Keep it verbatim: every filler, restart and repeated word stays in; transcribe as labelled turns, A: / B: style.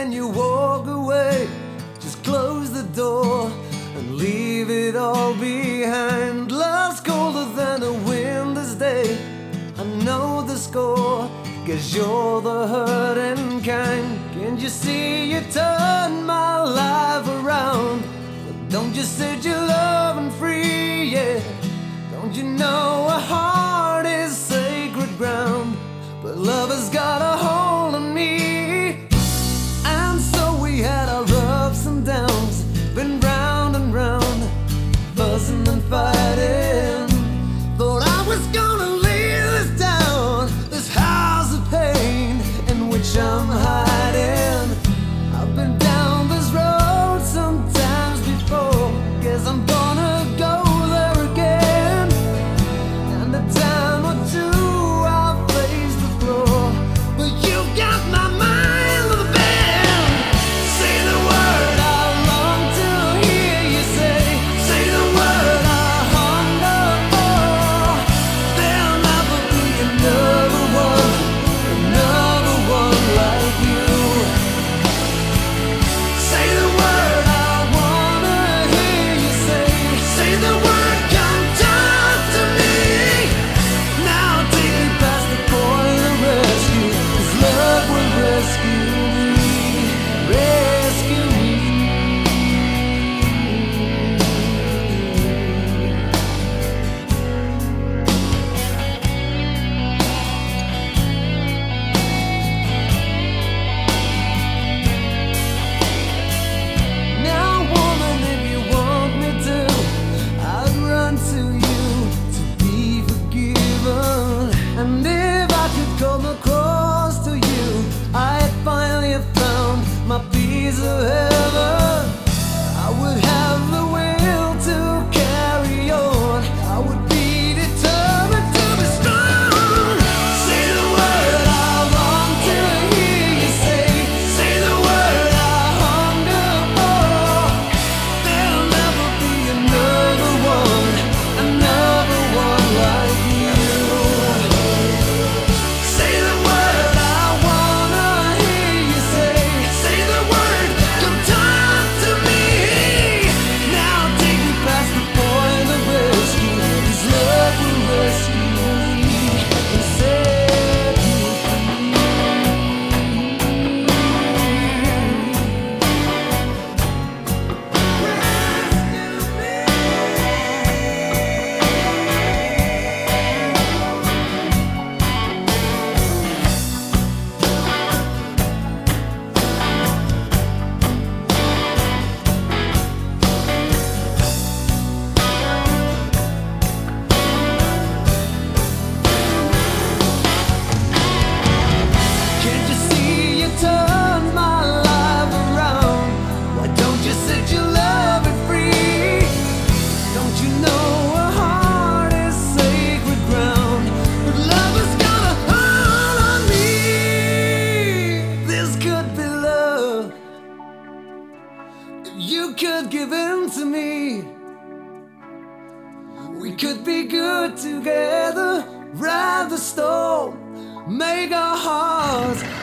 A: when you walk away, just close the door and leave it all behind. Love's colder than a winter's day, I know the score, 'cause you're the hurting kind. Can't you see you turn my life around? But don't you set your loving free, yeah. Don't you know a heart is sacred ground? But love has got a hold on me. And so we had our ups and downs, been round and round, buzzing and fighting. Thought I was gonna leave this town, this house of pain in which I'm hiding. I've been down this road sometimes before, guess I'm gonna go there again. And a time or two I'll face the floor, but you've got my mind on the bend. Say the word I long to hear you say. Say the word I hunger for. There'll never be another one, another one like you. Say the word I wanna hear you say. Say the word, come talk to me. Now take me past the point of rescue, 'cause love will rescue me, rescue me. Now woman, if you want me to, I'd run to you to be forgiven. And if I could come across to you, I'd finally found my piece of heaven. I would have the will to carry on, I would be determined to be strong. Say the word I long to hear you say. Say the word I hunger for. There'll never be another one, another one like you. Say the word I wanna hear you say. Say the word, come talk to me. Now take me past the point of rescue, 'cause love will rescue me and set me free. Can't you see you turn my life around? Why don't you set your love free? Don't you know a heart is sacred ground? But love has got a hold on me. This could be love, if you could give in to me. We could be good together, ride the storm, make our hearts